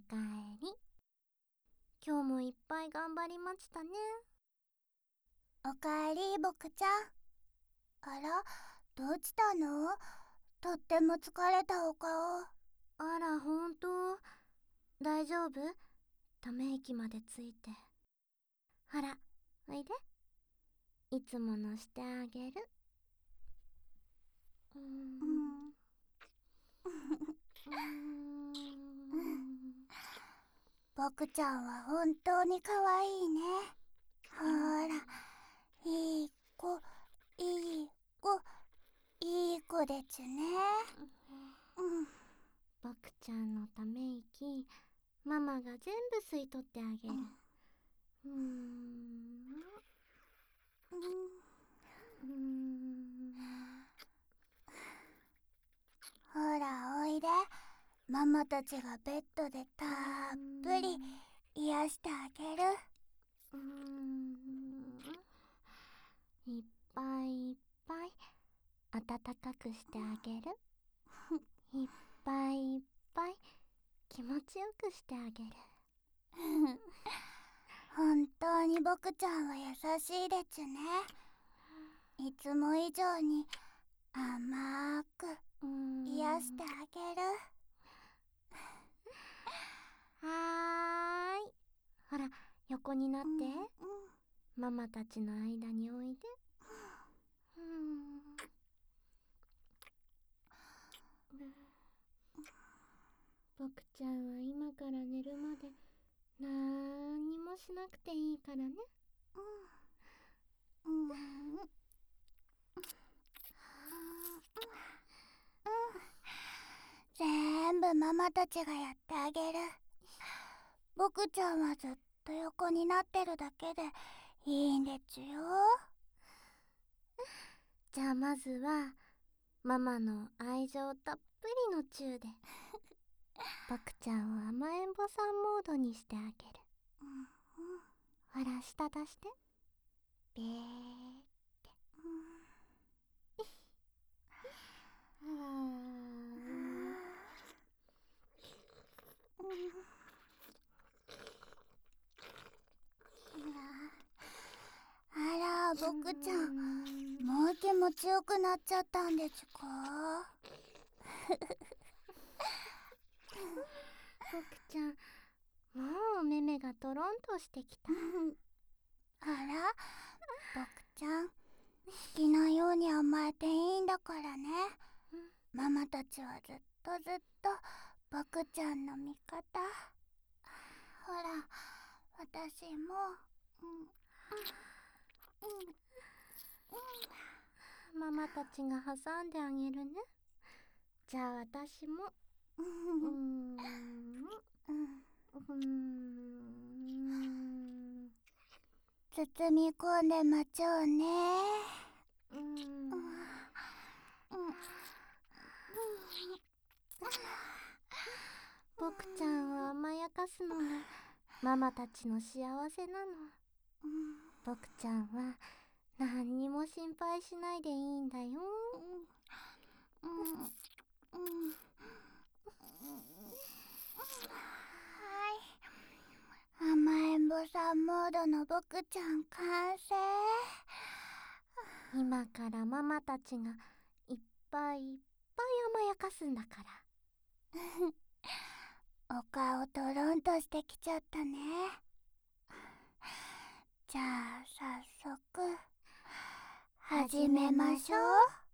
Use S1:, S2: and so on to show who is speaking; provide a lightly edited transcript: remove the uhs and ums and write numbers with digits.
S1: かえり。今日もいっぱい頑張りましたね。
S2: おかえり、僕ちゃん。あら、どうしたの？とっても疲れたお顔。
S1: あら、ほんと？大丈夫？ため息までついて。ほら、おいで。いつものしてあげる。
S2: 僕ちゃんは本当に可愛いね。ほら、いい子、いい子、いい子でちゅね。
S1: 僕ちゃんのため息、ママが全部吸い取ってあげる。
S2: ほら、おいで。ママたちがベッドでたっぷり癒してあげる。
S1: いっぱいいっぱい暖かくしてあげる。いっぱいいっぱい気持ちよくしてあげる。
S2: 本当に僕ちゃんは優しいでちゅね。いつも以上に甘く癒してあげる。
S1: はーい。ほら、横になって。ママたちの間においで。僕ちゃんは今から寝るまでなんにもしなくていいからね。
S2: 全部ママたちがやってあげる。僕ちゃんはずっと横になってるだけでいいんでちゅよ。
S1: じゃあまずはママの愛情たっぷりのチューで僕ちゃんを甘えん坊さんモードにしてあげる。ほら、舌出して。べーって。
S2: あら、僕ちゃん、もう気持ちよくなっちゃったんでちゅか？
S1: 僕ちゃん、もうお目目がトロンとしてきた。
S2: あら、僕ちゃん、好きなように甘えていいんだからね。ママたちはずっとずっと僕ちゃんの味方。ほら、私も、
S1: ママたちが挟んであげるね。じゃあ私も。
S2: 包み込んで待ちょうね。
S1: 僕ちゃんを甘やかすのがママたちの幸せなの。僕ちゃんは何にも心配しないでいいんだよ。
S2: 甘えん坊さんモードの僕ちゃん完成。
S1: 今からママたちがいっぱいいっぱい甘やかすんだから。
S2: お顔トロンとしてきちゃったね。じゃあ早速始めましょう。